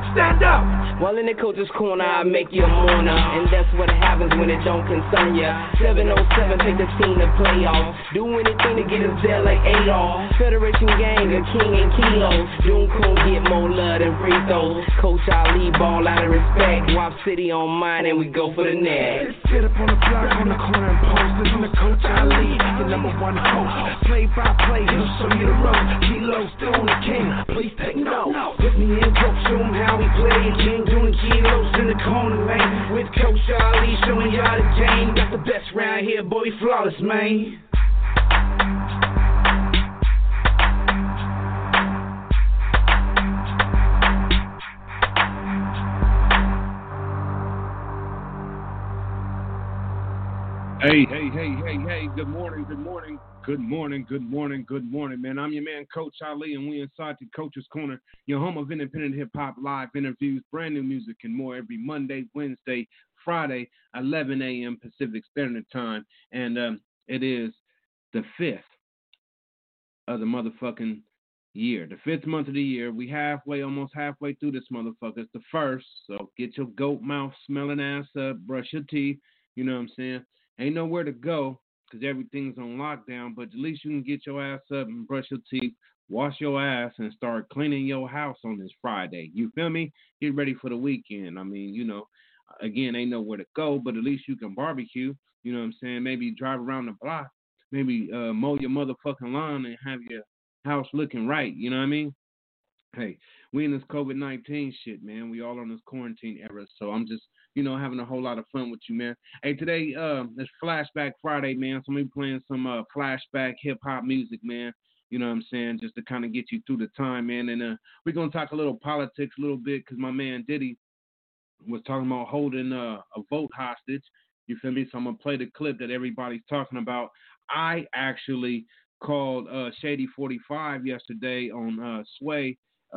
stand up. While in the coach's corner, I make you a mourner. And that's what happens when it don't concern ya. 707, take the team to playoffs. Do anything to get us there like Adolf. Federation gang, a king and kilos. Doom Coon get more love than free throws. Coach Ali ball out of respect. Wop City on mine and we go for the net. Let's get up on the block, on the corner and post. Listen to Coach Ali, the number one host. Play by play, he'll show you the road. Kilo still on the king, please take note. With me and Coach, show him how we play. King doing kilos in the corner lane. With Coach Ali, showing y'all the game. Got the best round here, boy, flawless, man. Hey, good morning, man. I'm your man, Coach Ali, and we inside the Coach's Corner, your home of independent hip-hop, live interviews, brand new music, and more every Monday, Wednesday, Friday, 11 a.m. Pacific Standard Time. And it is the 5th of the motherfucking year, the 5th month of the year. We almost halfway through this motherfucker. It's the 1st, so get your goat mouth smelling ass up, brush your teeth, you know what I'm saying? Ain't nowhere to go because everything's on lockdown, but at least you can get your ass up and brush your teeth, wash your ass, and start cleaning your house on this Friday. You feel me? Get ready for the weekend. I mean, you know, again, ain't nowhere to go, but at least you can barbecue. You know what I'm saying? Maybe drive around the block. Maybe mow your motherfucking lawn and have your house looking right. You know what I mean? Hey, we in this COVID-19 shit, man. We all on this quarantine era, so I'm just, you know, having a whole lot of fun with you, man. Hey, today, it's Flashback Friday, man, so I'm going to be playing some flashback hip-hop music, man. You know what I'm saying? Just to kind of get you through the time, man. And we're going to talk a little politics a little bit because my man Diddy was talking about holding a vote hostage. You feel me? So I'm going to play the clip that everybody's talking about. I actually called Shady 45 yesterday on Sway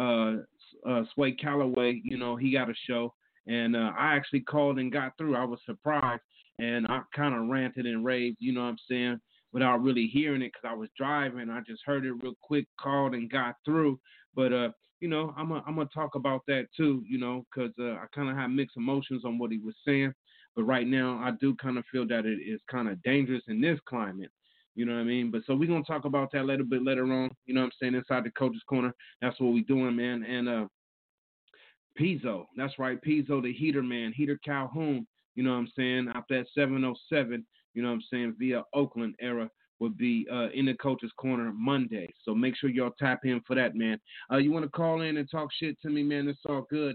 Calloway. You know, he got a show. And I actually called and got through. I was surprised. And I kind of ranted and raved, you know what I'm saying, without really hearing it because I was driving. I just heard it real quick, called and got through. But, you know, I'm gonna talk about that too, you know, because I kind of have mixed emotions on what he was saying. But right now, I do kind of feel that it is kind of dangerous in this climate. You know what I mean? But so we're going to talk about that a little bit later on. You know what I'm saying? Inside the Coach's Corner. That's what we're doing, man. And Pizzo. That's right. Pizzo, the Heater Man. Heater Calhoun. You know what I'm saying? After that 707, you know what I'm saying, via Oakland era would be in the Coach's Corner Monday. So make sure y'all tap in for that, man. You want to call in and talk shit to me, man? It's all good.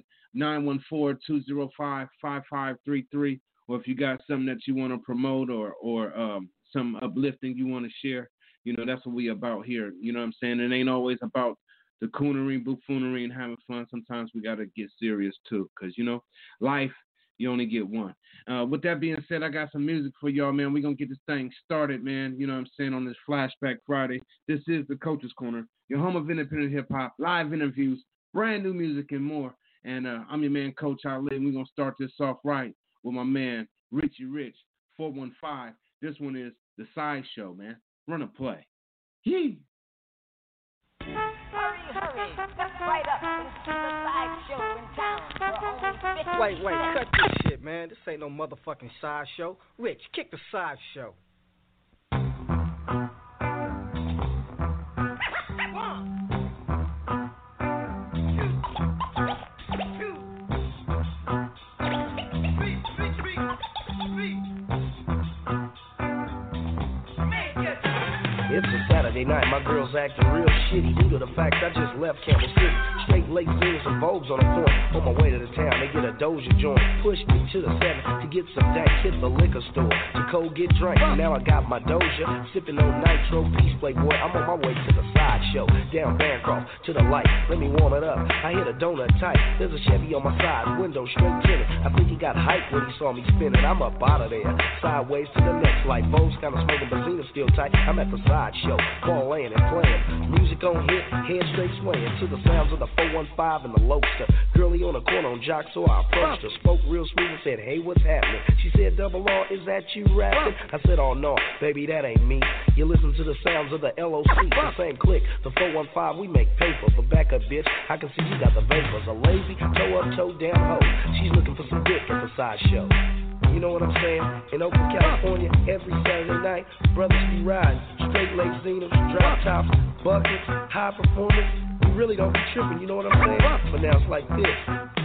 914-205-5533. Or if you got something that you want to promote or some uplifting you want to share, you know, that's what we about here. You know what I'm saying? It ain't always about the coonery, buffoonery, and having fun. Sometimes we got to get serious, too, because, you know, life, you only get one. With that being said, I got some music for y'all, man. We're going to get this thing started, man, you know what I'm saying, on this Flashback Friday. This is the Coach's Corner, your home of independent hip-hop, live interviews, brand new music, and more. And I'm your man, Coach Ali, and we're going to start this off right with my man, Richie Rich, 415. This one is The Sideshow, man. Run a play. Yee! Hurry, step right up and see the sideshow in town. Wait, cut this shit, man. This ain't no motherfucking sideshow. Rich, kick the sideshow. It's a Saturday night, my girl's acting real shitty due to the fact I just left Campbell City. Straight late Venus and Vogues on the point. On my way to the town, they get a Doja joint. Pushed me to the 7 to get some dank, hit the liquor store. To cold get drank, now I got my Doja. Sipping on nitro, peace playboy, I'm on my way to the sideshow. Down Bancroft, to the light, let me warm it up. I hit a donut tight, there's a Chevy on my side, window straight tinted. I think he got hyped when he saw me spinning. I'm up out of there, sideways to the next light. Vogues kinda smoking Bazina feeling still tight. I'm at the side show, ball laying and playing. Music on hit, head straight swaying to the sounds of the 415 and the Loadster. Girlie on the corner on Jock, so I approached her. Spoke real smooth and said, hey, what's happening? She said, Double R, is that you rapping? I said, oh no, baby, that ain't me. You listen to the sounds of the LOC, the same click, the 415, we make paper. But back up, bitch, I can see you got the vapors. A lazy, toe up, toe down hoe. She's looking for some dick at the side show. You know what I'm saying? In Oakland, California, every Saturday night, brothers be riding. Straight lace Zenas, drop tops, buckets, high performance. We really don't be tripping, you know what I'm saying? But now it's like this.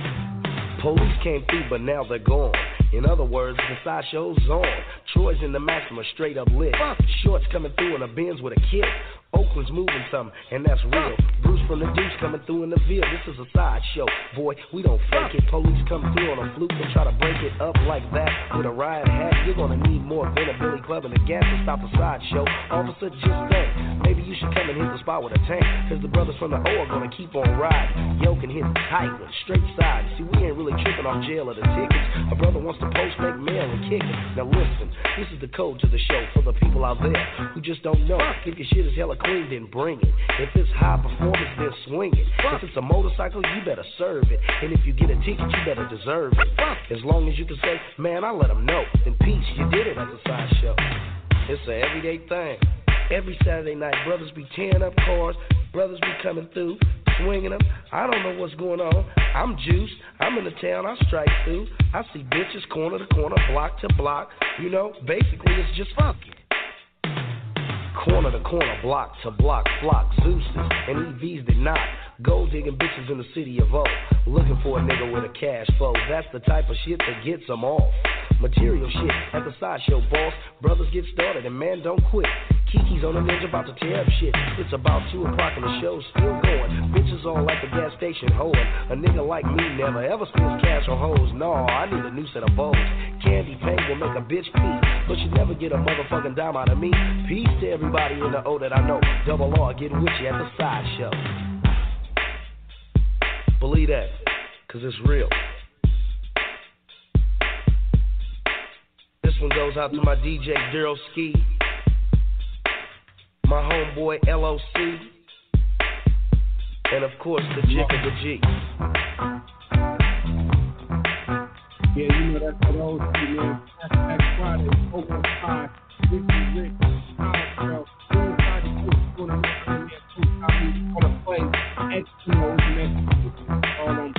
Police came through, but now they're gone. In other words, the side show's on. Troy's in the Maxima, straight up lit. Shorts coming through in a Benz with a kid. Oakland's moving something, and that's real. Bruce from the Deuce coming through in the Ville. This is a side show, boy, we don't fake it. Police come through on a fluke and try to break it up like that. With a riot hat, you're gonna need more than a Billy Club and a gas to stop a side show. Officer, just think, maybe you should come and hit the spot with a tank. Cause the brothers from the O are gonna keep on riding. Yo can hit tight with straight side. See, we ain't really tripping off jail or the tickets. A brother wants to post, make mail, and kick it. Now listen, this is the code to the show for the people out there who just don't know. If your shit is hella clean, then bring it. If it's high performance, then swing it. If it's a motorcycle, you better serve it. And if you get a ticket, you better deserve it. As long as you can say, man, I let them know. In peace, you did it at the side show. It's an everyday thing. Every Saturday night, brothers be tearing up cars. Brothers be coming through, swinging them. I don't know what's going on. I'm juiced. I'm in the town. I strike through. I see bitches corner to corner, block to block. You know, basically, it's just funky. Corner to corner, block to block, flock, Zeus's and EVs did not. Gold digging bitches in the city of O. Looking for a nigga with a cash flow. That's the type of shit that gets them off. Material shit at the side show, boss. Brothers get started and man, don't quit. Kiki's on the ninja about to tear up shit. It's about 2 o'clock and the show's still going. Bitches all at the gas station hoeing. A nigga like me never ever spends cash on hoes. No, I need a new set of bows. Candy paint will make a bitch pee, but you never get a motherfucking dime out of me. Peace to everybody in the O that I know. Double R getting with you at the side show. Believe that, cause it's real. This one goes out to my DJ Daryl Ski, my homeboy LOC, and of course the Jick of the G. Yeah, you know that's what old shit, man. That's Friday, open 5. This is Rick, Girl. We inside the coach corner, man. I'm gonna play Eskimos and all on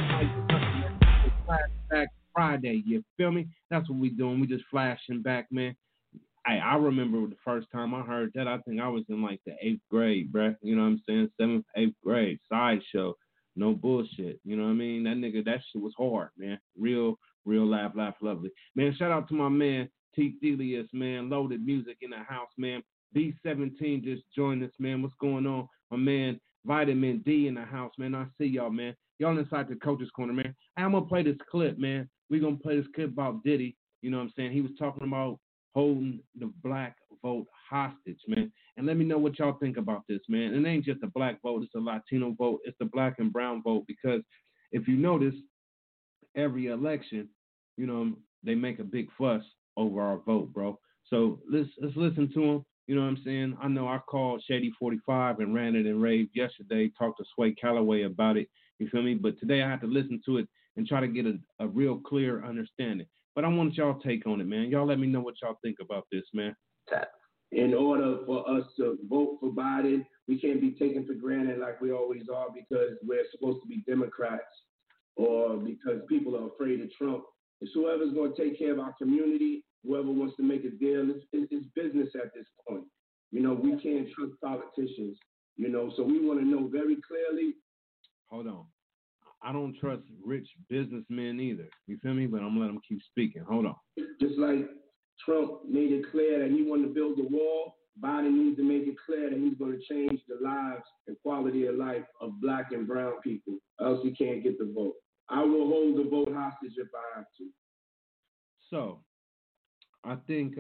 Flashback Friday. You feel me? That's what we doing. We just flashing back, man. I remember the first time I heard that. I think I was in like the 8th grade, bruh. You know what I'm saying? 7th, 8th grade. Sideshow. No bullshit. You know what I mean? That nigga, that shit was hard, man. Real laugh, lovely. Man, shout out to my man, T. Thelius, man. Loaded music in the house, man. B17 just joined us, man. What's going on? My man, Vitamin D in the house, man. I see y'all, man. Y'all inside the Coach's Corner, man. I'm going to play this clip, man. We're going to play this clip about Diddy. You know what I'm saying? He was talking about holding the black vote hostage, man. And let me know what y'all think about this, man. It ain't just a black vote. It's a Latino vote. It's the black and brown vote, because if you notice, every election, you know, they make a big fuss over our vote, bro. So let's listen to them. You know what I'm saying? I know I called Shady 45 and ran it and raved yesterday, talked to Sway Calloway about it. You feel me? But today I had to listen to it and try to get a real clear understanding. But I want y'all take on it, man. Y'all let me know what y'all think about this, man. In order for us to vote for Biden, we can't be taken for granted like we always are because we're supposed to be Democrats or because people are afraid of Trump. It's whoever's going to take care of our community, whoever wants to make a deal, it's business at this point. You know, we can't trust politicians, you know, so we want to know very clearly. Hold on. I don't trust rich businessmen either. You feel me? But I'm going to let them keep speaking. Hold on. Just like Trump made it clear that he wanted to build a wall, Biden needs to make it clear that he's going to change the lives and quality of life of black and brown people, else he can't get the vote. I will hold the vote hostage if I have to. So, I think,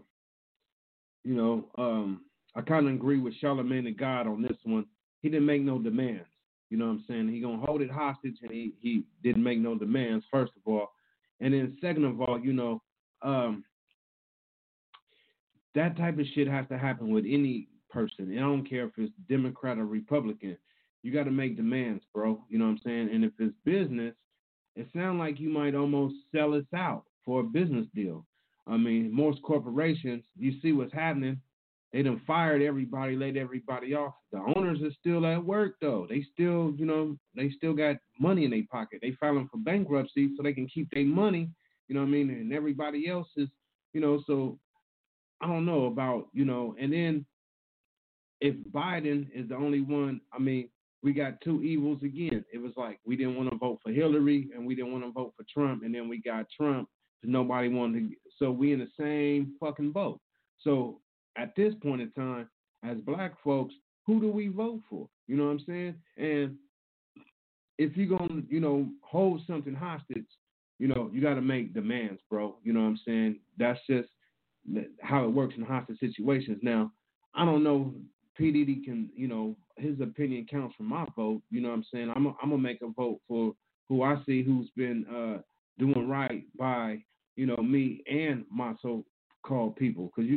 I kind of agree with Charlamagne the God on this one. He didn't make no demands. You know what I'm saying? He going to hold it hostage, and he didn't make no demands, first of all. And then second of all, that type of shit has to happen with any person. I don't care if it's Democrat or Republican. You got to make demands, bro. You know what I'm saying? And if it's business, it sounds like you might almost sell us out for a business deal. I mean, most corporations, you see what's happening. They done fired everybody, laid everybody off. The owners are still at work, though. They still, they still got money in their pocket. They filing for bankruptcy so they can keep their money, you know what I mean? And everybody else is, so I don't know about, and then if Biden is the only one, I mean, we got two evils again. It was like we didn't want to vote for Hillary and we didn't want to vote for Trump, and then we got Trump because nobody wanted to. So we in the same fucking boat. So at this point in time, as black folks, who do we vote for? You know what I'm saying? And if you're going to, hold something hostage, you got to make demands, bro. You know what I'm saying? That's just how it works in hostage situations. Now, I don't know. P. Diddy can, his opinion counts for my vote. You know what I'm saying? I'm going to make a vote for who I see who's been doing right by, me and my so-called people. Because,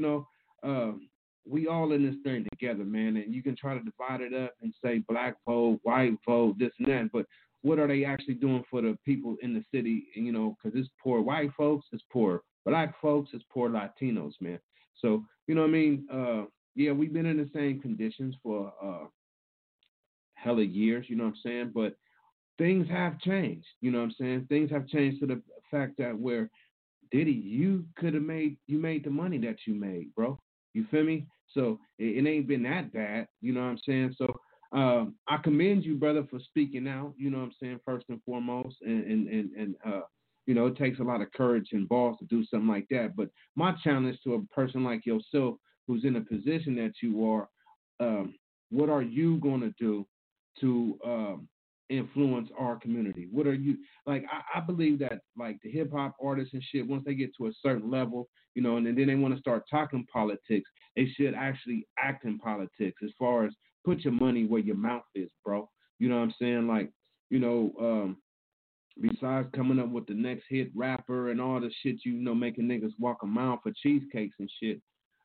we all in this thing together, man. And you can try to divide it up and say black vote, white vote, this and that. But what are they actually doing for the people in the city? Because it's poor white folks, it's poor black folks, it's poor Latinos, man. So, you know what I mean? Yeah, we've been in the same conditions for hella years, you know what I'm saying? But things have changed, you know what I'm saying? Things have changed to the fact that where, Diddy, you made the money that you made, bro. You feel me? So it ain't been that bad, you know what I'm saying? So I commend you, brother, for speaking out, you know what I'm saying, first and foremost. And it takes a lot of courage and balls to do something like that. But my challenge to a person like yourself who's in a position that you are, what are you going to do to influence our community? What are you, like, I believe that, like, the hip-hop artists and shit, once they get to a certain level, and then they want to start talking politics, they should actually act in politics as far as put your money where your mouth is, bro. You know what I'm saying? Like, besides coming up with the next hit rapper and all the shit, making niggas walk a mile for cheesecakes and shit,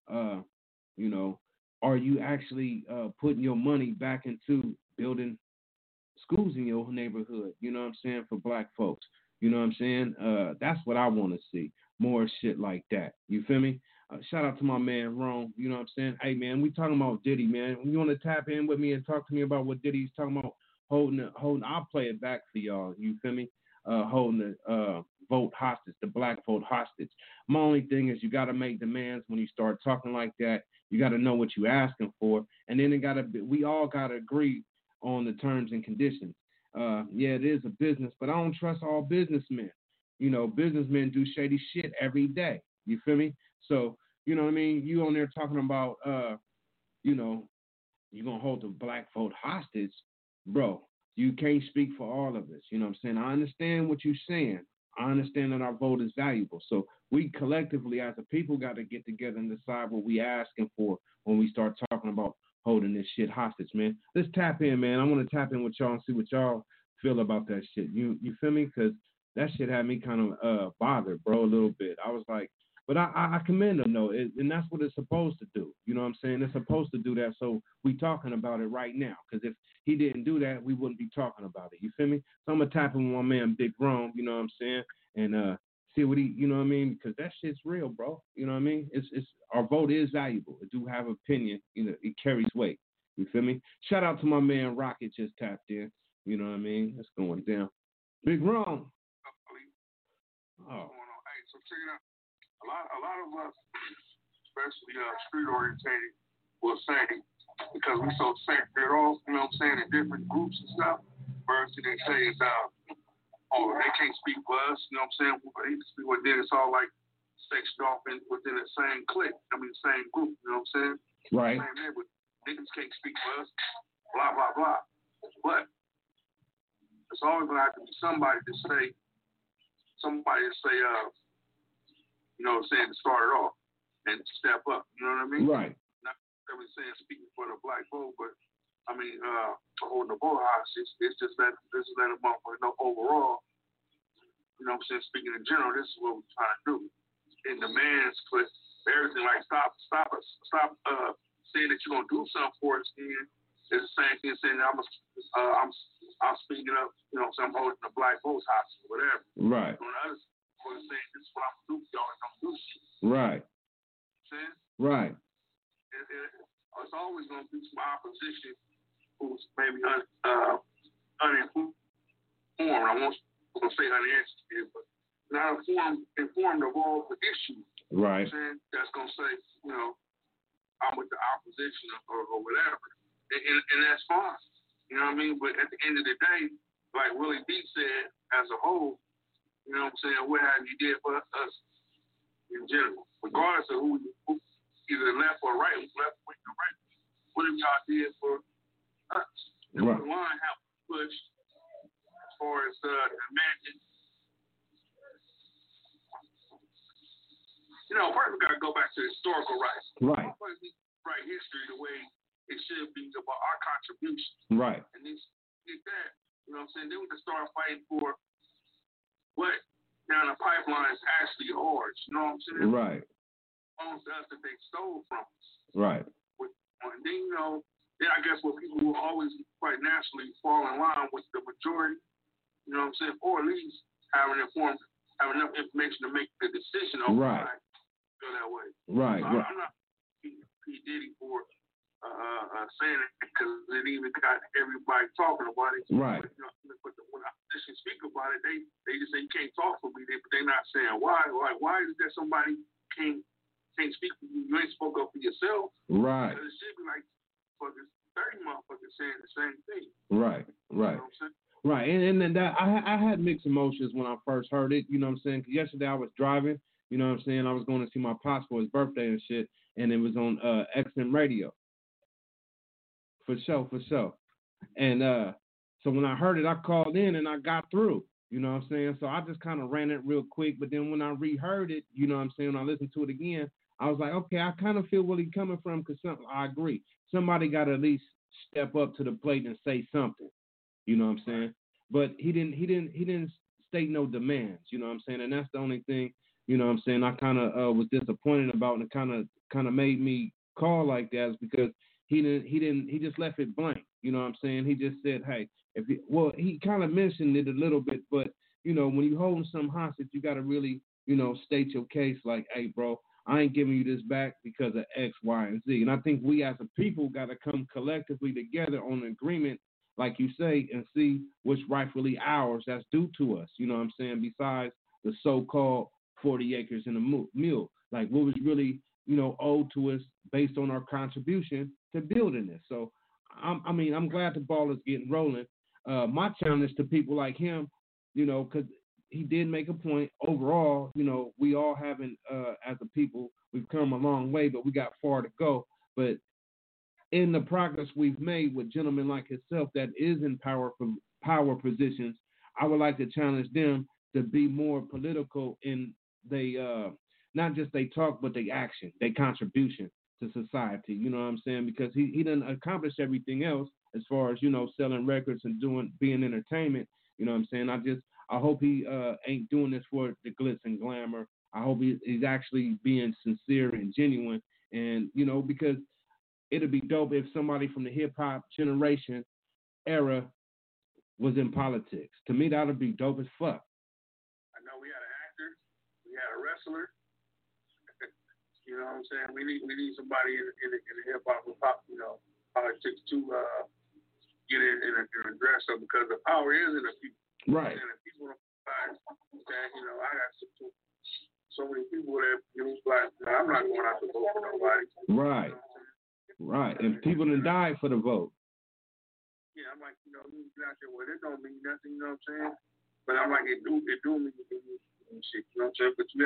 are you actually putting your money back into building schools in your neighborhood, you know what I'm saying, for black folks? You know what I'm saying? That's what I want to see. More shit like that. You feel me? Shout out to my man, Rome. You know what I'm saying? Hey, man, we talking about Diddy, man. You want to tap in with me and talk to me about what Diddy's talking about holding, I'll play it back for y'all. You feel me? Holding the vote hostage, the black vote hostage. My only thing is you got to make demands when you start talking like that. You got to know what you're asking for. And then we all got to agree on the terms and conditions. Yeah, it is a business, but I don't trust all businessmen. Businessmen do shady shit every day. You feel me? So, you know what I mean? You on there talking about, you're going to hold the black vote hostage. Bro, you can't speak for all of us. You know what I'm saying? I understand what you're saying. I understand that our vote is valuable. So we collectively as a people got to get together and decide what we asking for when we start talking about holding this shit hostage, man. Let's tap in, man. I want to tap in with y'all and see what y'all feel about that shit. You feel me? Because that shit had me kind of bothered, bro, a little bit. I was like, but I commend them, though, and that's what it's supposed to do. You know what I'm saying? It's supposed to do that, so we talking about it right now. Because if he didn't do that, we wouldn't be talking about it. You feel me? So I'm going to tap in with my man, Big Rome, you know what I'm saying? And see what he, you know what I mean? Because that shit's real, bro. You know what I mean? It's our vote is valuable. It do have opinion. It carries weight. You feel me? Shout out to my man Rocket just tapped in. You know what I mean? It's going down. Big Rome. Oh. Hey, so check it out. A lot of us, especially street orientated, will say, because we so separated off, you know what I'm saying, in different groups and stuff, first thing they say is, they can't speak for us, you know what I'm saying? Then it's all like sectioned off within the same clique, same group, you know what I'm saying? Right. Same neighborhood. Niggas can't speak for us, blah, blah, blah. But it's always going to have to be somebody to say, you know what I'm saying, to start it off and step up, you know what I mean? Right. Not every saying speaking for the black vote, but holding the vote hostage, it's just let a motherfucker know overall, you know what I'm saying, speaking in general, this is what we're trying to do. In demands, but everything. Like stop saying that you're gonna do something for us. And it's the same thing saying that I'm speaking up. You know, so I'm holding the Black Votes hostage or whatever. Right. On the other side, saying this is what I'm gonna do. Y'all don't do shit. Right. See? Right. It's always gonna be some opposition who's maybe uninformed. I won't say uneducated, but not informed of all the issues. Right. That's gonna say, you know, I'm with the opposition or whatever, and that's fine. You know what I mean? But at the end of the day, like Willie D said, as a whole, you know what I'm saying, what have you did for us in general, regardless of who either left or right, left wing or right, what have y'all did for us? And right. The line have pushed as far as imagine. You know, first we got to go back to historical rights. Right. Right history the way it should be about our contributions. Right. And then get that, you know what I'm saying? Then we can start fighting for what down the pipeline is actually ours. You know what I'm saying? Right. Owns us that they stole from us. Right. And then, you know, then I guess what people will always quite naturally fall in line with the majority, you know what I'm saying? Or at least have enough information to make the decision on right. why go that way. Right. So I'm not P. Diddy for saying it because it even got everybody talking about it. Right. But when opposition speak about it, they just say you can't talk for me. But they're not saying why. Like, why is it that somebody can't speak for you? You ain't spoke up for yourself. Right. Because it should be like 30 motherfuckers saying the same thing. Right. Right. You know what I'm saying? Right, and then that I had mixed emotions when I first heard it. You know what I'm saying? 'Cause yesterday I was driving. You know what I'm saying? I was going to see my pops for his birthday and shit, and it was on XM Radio. For sure. And so when I heard it, I called in and I got through. You know what I'm saying? So I just kind of ran it real quick. But then when I reheard it, you know what I'm saying? When I listened to it again, I was like, okay, I kind of feel where he's coming from because I agree. Somebody got to at least step up to the plate and say something. You know what I'm saying? But he didn't state no demands. You know what I'm saying? And that's the only thing. You know what I'm saying? I kind of was disappointed about, and it kind of made me call like that is because he just left it blank. You know what I'm saying? He just said, hey, he kind of mentioned it a little bit, but you know, when you holding some hostage, you got to really, you know, state your case like, hey, bro, I ain't giving you this back because of X, Y, and Z. And I think we as a people got to come collectively together on an agreement, like you say, and see what's rightfully ours that's due to us. You know what I'm saying? Besides the so-called 40 acres and a mule, like what was really, you know, owed to us based on our contribution to building this. So, I'm glad the ball is getting rolling. My challenge to people like him, you know, because he did make a point. Overall, you know, we all haven't, as a people, we've come a long way, but we got far to go. But in the progress we've made with gentlemen like himself that is in power positions, I would like to challenge them to be more political in they not just they talk, but they action, they contribution to society. You know what I'm saying? Because he done accomplished everything else as far as, you know, selling records and being entertainment. You know what I'm saying? I hope he ain't doing this for the glitz and glamour. I hope he's actually being sincere and genuine. And, you know, because it'd be dope if somebody from the hip hop generation era was in politics. To me, that would be dope as fuck. I know we had an actor, we had a wrestler. You know what I'm saying? We need somebody in the hip hop, you know, politics to get in and address them because the power is in the people. Right. And the people don't realize that, you know, I got so many people that, you know, like, I'm not going out to vote for nobody. Right. You know right. And people done died for the vote. Yeah, I'm like, you know, you get out there, well, it don't mean nothing, you know what I'm saying? But I'm like, it do mean shit, you know what I'm saying? But you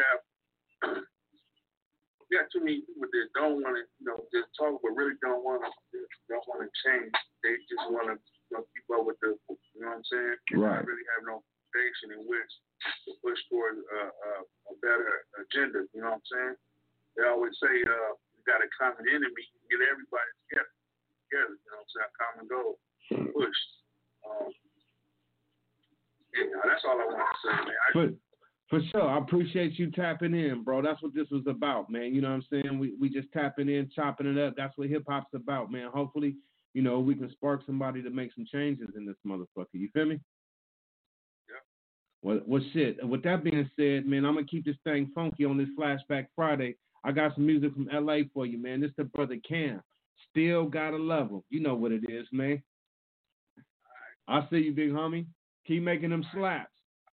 got too many people that don't want to, you know, just talk, but really don't want to change. They just want to, you know, keep up with the, you know what I'm saying? Right. They really have no foundation in which to push towards a better agenda. You know what I'm saying? They always say you got a common enemy, you get everybody together. You know what I'm saying? A common goal, push. Yeah, that's all I want to say, man. For sure. I appreciate you tapping in, bro. That's what this was about, man. You know what I'm saying? We just tapping in, chopping it up. That's what hip hop's about, man. Hopefully, we can spark somebody to make some changes in this motherfucker. You feel me? Yeah. Well, shit. With that being said, man, I'm gonna keep this thing funky on this Flashback Friday. I got some music from LA for you, man. This the brother Cam. Still gotta love him. You know what it is, man. I see you, big homie. Keep making them slaps.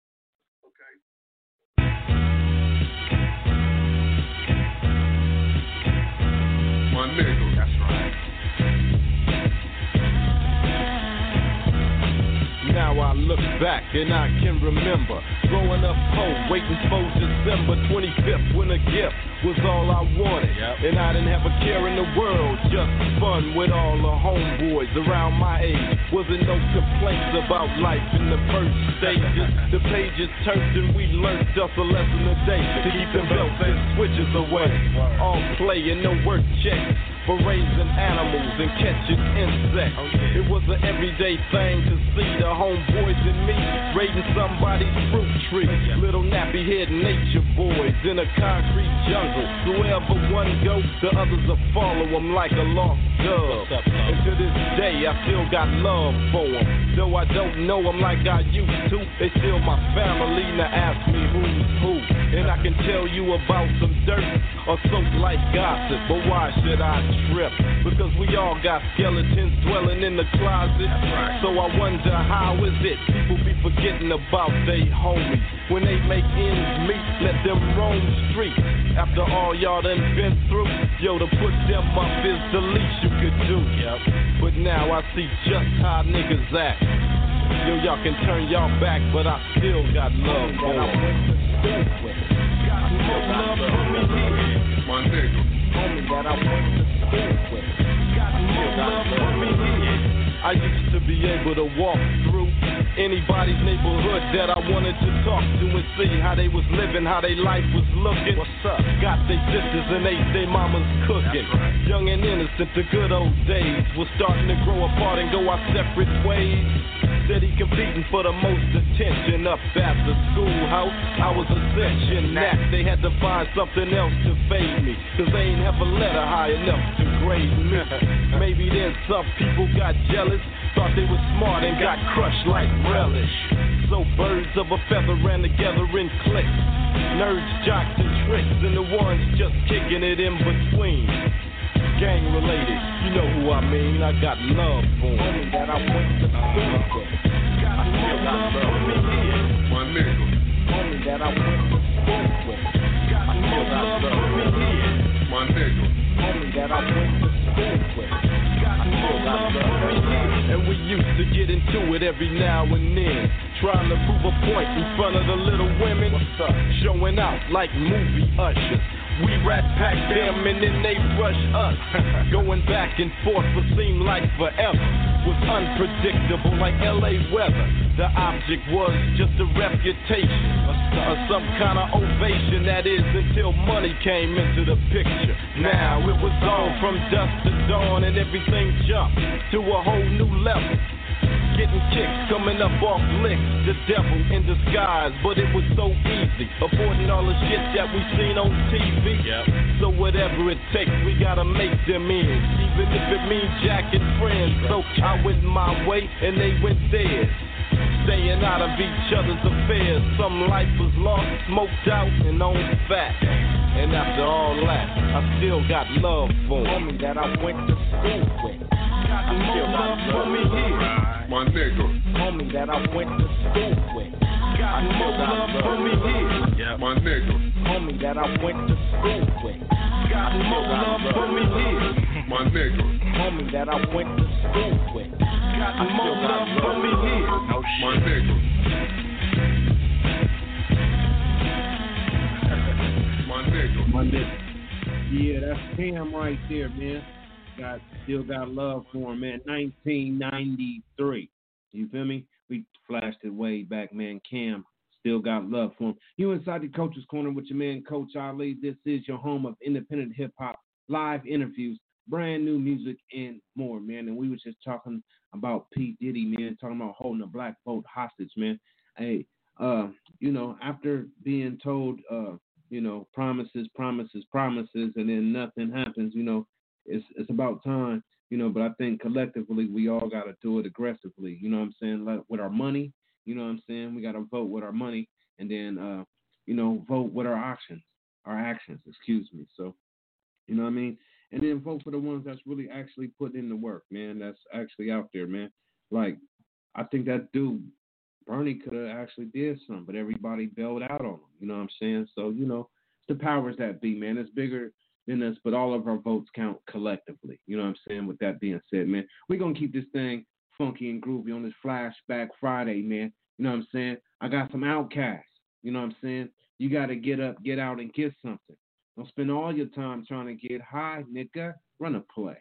My nigga. That's right. Now I look back and I can remember growing up home, waiting for December 25th when a gift was all I wanted. And I didn't have a care in the world, just fun with all the homeboys around my age. Wasn't no complaints about life in the first stages. The pages turned and we learned just a lesson a day to keep them belts and switches away. All play and no work checks for raising animals and catching insects. It was an everyday thing to see the homeboys and me raiding somebody's fruit tree. Little nappy head nature boys in a concrete jungle. So wherever one go, the others will follow them like a lost dove. And to this day, I still got love for them. Though I don't know them like I used to, they still my family. Now ask me who's who. And I can tell you about some dirt or some light gossip. But why should I trip? Because we all got skeletons dwelling in the closet. So I wonder, how is it people be forgetting about they homies? When they make ends meet, let them roam streets. After all y'all done been through, yo, to put them up is the least you could do. But now I see just how niggas act. Yo, y'all can turn y'all back, but I still got love for them. Got more love for me here. My nigga. Homie that I went to school with. Got more love for me here. I used to be able to walk through anybody's neighborhood that I wanted to talk to and see how they was living, how they life was looking. What's up? Got they sisters and they mamas cooking. Right. Young and innocent, the good old days was starting to grow apart and go our separate ways. Steady competing for the most attention up at the schoolhouse. I was a section that they had to find something else to fade me, cause they ain't have a letter high enough to grade me. Maybe then some people got jealous, thought they were smart and got crushed like relish. So birds of a feather ran together in cliques. Nerds, jocks, and tricks, and the ones just kicking it in between. Gang related, you know who I mean. I got love for them. That I went to school with. Got love for me here. My nigga. Homie that I went to school with. Got love for me here. My nigga. Homie that I went to school with. Got love for me here. And we used to get into it every now and then, trying to prove a point in front of the little women. What's up? Showing out like movie ushers. We rat pack them and then they rush us. Going back and forth what seemed like forever was unpredictable like LA weather. The object was just a reputation or some kind of ovation, that is, until money came into the picture. Now it was on from dusk to dawn and everything jumped to a whole new level. Getting kicks, coming up off licks, the devil in disguise, but it was so easy, avoiding all the shit that we seen on TV. So whatever it takes, we gotta make them ends, even if it means jacking friends. So I went my way and they went theirs, staying out of each other's affairs. Some life was lost, smoked out, and on fat. And after all that, I still got love for them. Homie that I went to school with. Got more love for me here. My nigga. Homie that I went to school with. Got more love for me here. My nigga. Homie that I went to school with. Got more love for me here. My nigga. Homie that I went to school with. Got more love for me here. My nigga. My nigga. My nigga. Yeah, that's Cam right there, man. Still got love for him, man. 1993. You feel me? We flashed it way back, man. Cam still got love for him. You inside the Coach's Corner with your man, Coach Ali. This is your home of independent hip-hop, live interviews, brand new music, and more, man. And we was just talking about P. Diddy, man, talking about holding a black vote hostage, man. Hey, after being told, promises, and then nothing happens, it's about time, but I think collectively we all got to do it aggressively, you know what I'm saying, like with our money, you know what I'm saying, we got to vote with our money and then, vote with our actions, so, you know what I mean, and then vote for the ones that's really actually putting in the work, man, that's actually out there, man, like, I think that dude, Bernie could have actually did something, but everybody bailed out on him. You know what I'm saying? So, the powers that be, man, it's bigger than us, but all of our votes count collectively. You know what I'm saying? With that being said, man, we're going to keep this thing funky and groovy on this Flashback Friday, man. You know what I'm saying? I got some outcasts. You know what I'm saying? You got to get up, get out, and get something. Don't spend all your time trying to get high, nigga. Run a play.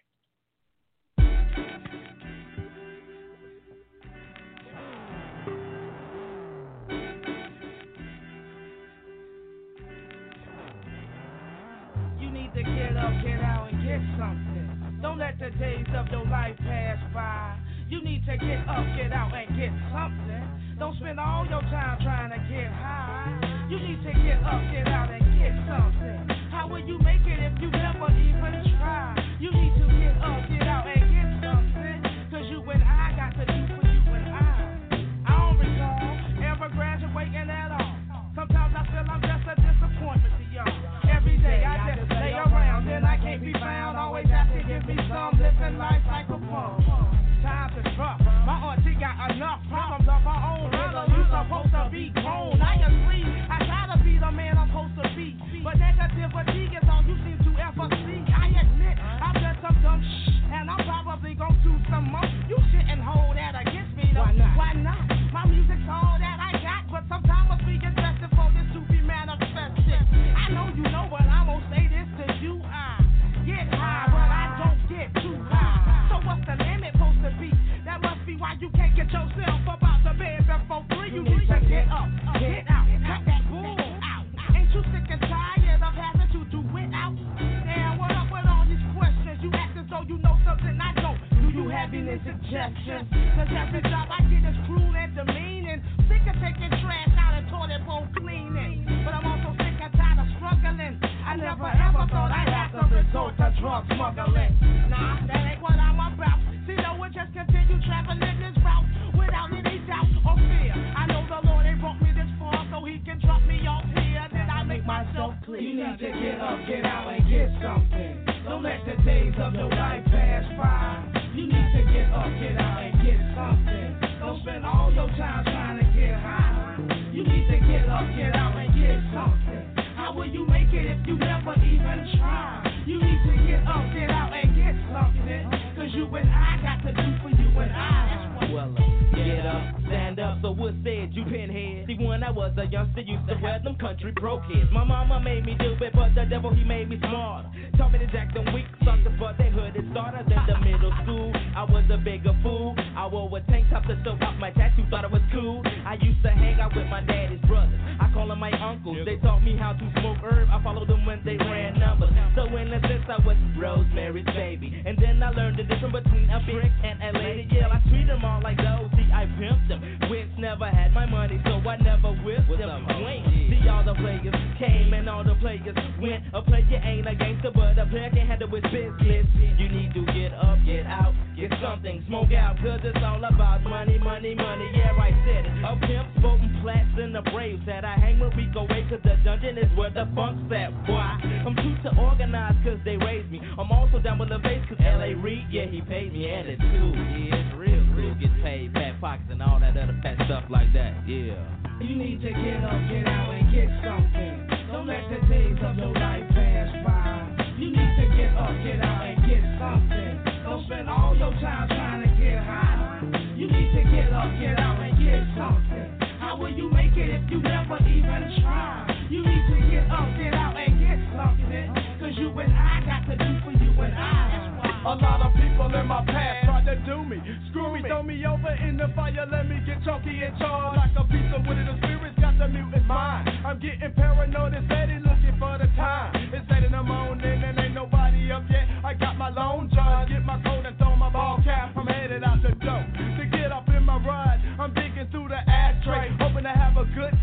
To get up, get out, and get something. Don't let the days of your life pass by. You need to get up, get out, and get something. Don't spend all your time trying to get high. You need to get up, get out, and get something. How will you make it if you never even try? You need to get up, get out, and get something. Cause you and I got to do for you and I don't recall ever graduating at all. Sometimes I feel I'm just a disappointment to y'all. Every day I just lay around, then I can't be found. Always have to give me some, living life like a punk. Times is rough. My auntie got enough problems of her own. Mother, you supposed to be grown. I agree. I try to be the man I'm supposed to be, but negativity is all you seem to ever see. I admit I've done some dumb and I'm probably gonna do some more. You shouldn't hold that against me, though. Why not? My music's all that I got, but sometimes I speak invested for this to be manifested. I know you know, but I'm gonna say this to you. I get high, but I don't get too high. So what's the limit supposed to be? That must be why you can't get yourself up out the bed before 3. You need to get up, get out, cut that bull out. Ain't you sick and tired of having to do without? Damn, what up with all these questions? You act as though you know something I don't. Do you have any suggestions? Cause every job I get is cruel and demeaning. Sick of taking trash out and toilet bowl cleaning. But I'm also sick and tired of struggling. I never ever thought I'd have to resort to drug smuggling. Nah, that ain't what I'm about. See, no one just continue traveling this route without any doubt or fear. I know the Lord ain't brought me this far so he can drop me off here. Then I make myself clear. You need to get up, get out, and get something. Don't let the days of your life pass by. You need to get up, get out, and get something. Don't spend all your time trying to get high. You need to get up, get out, and get something. How will you make it if you never even try? You need to get up, get out, and get something. Cause you and I got to do for you and I. Well, get up, stand up, so what said you pinhead? See, when I was a youngster, used to wear them country broke heads. My mama made me do it, but the devil, he made me smarter. Taught me to jack them weak suckers, but they hooded starters. In the middle school, I was a bigger fool. I wore a tank top to show off my tattoo, thought it was cool. I used to hang out with my daddy's brothers. I call them my uncles. They taught me how to smoke herb. I followed them when they ran numbers. So in a sense, I was Rosemary's baby. And then I learned the difference between a brick and a lady. Yeah, I treat them all like those. See, I pimped them. Wits never had my money, so I never whipped them. See, all the players came and all the players went. A player ain't a gangster, but a player can handle his business. You need to get up, get out, get something, smoke out, cause it's all about money, money, money. Yeah, I said it. A pimp, voting plats in the Braves. Said I hang with Rico Way, cause the dungeon is where the funk's at. Why? I'm too to organize, cause they raised me. I'm also down with the bass, cause L.A. Reid, yeah, he paid me, and it's cool. Yeah, it's real cool. Get paid, fat pockets, and all that other fat stuff like that, yeah. You need to get up, get out, and get something. Don't let the days of your life pass by. You need to get up, get out, and get something. Don't spend all your time trying to get high. You need to get up, get out, and get something. How will you make it if you never even try? You need to get up, get out, and get something. Cause you and I got to do for you and I. A lot of people in my past tried to do me, screw me, throw me over in the fire, let me get chunky and charred. Like a piece of wood in the spirits, got the mutant mind. I'm getting paranoid and steady looking for the time. It's 8 in the morning and ain't nobody up yet. I got my lone jar, get my coat and throw my ball cap. I'm headed out the door to get up in my ride. I'm digging through the ashtray, hoping to have a good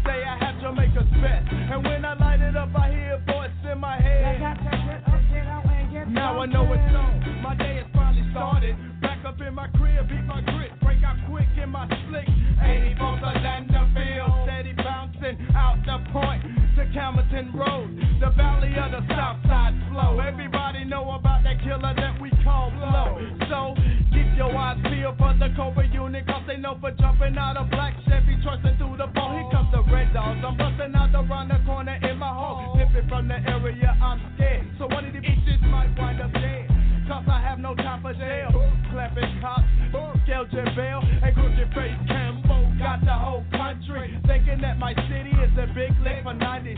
know it's on. My day has finally started. Back up in my crib, beat my grit, break out quick in my slick. 84 the Landerville, steady bouncing out the point to Camerton Road, the valley of the Southside flow. Everybody know about that killer that we call Blow. So keep your eyes peeled for the Cobra unit, cause they know for jumping out of black Chevy, trusting through the ball. Here comes the Red Dogs, I'm busting out around the corner in my home. Tipping from the area, I'm scared. So one of these bitches might wind up dead, cause I have no time for jail. Clapping cops, Skelton Bell, and crooked face Cambo got the whole country thinking that my city is a big lick for 96,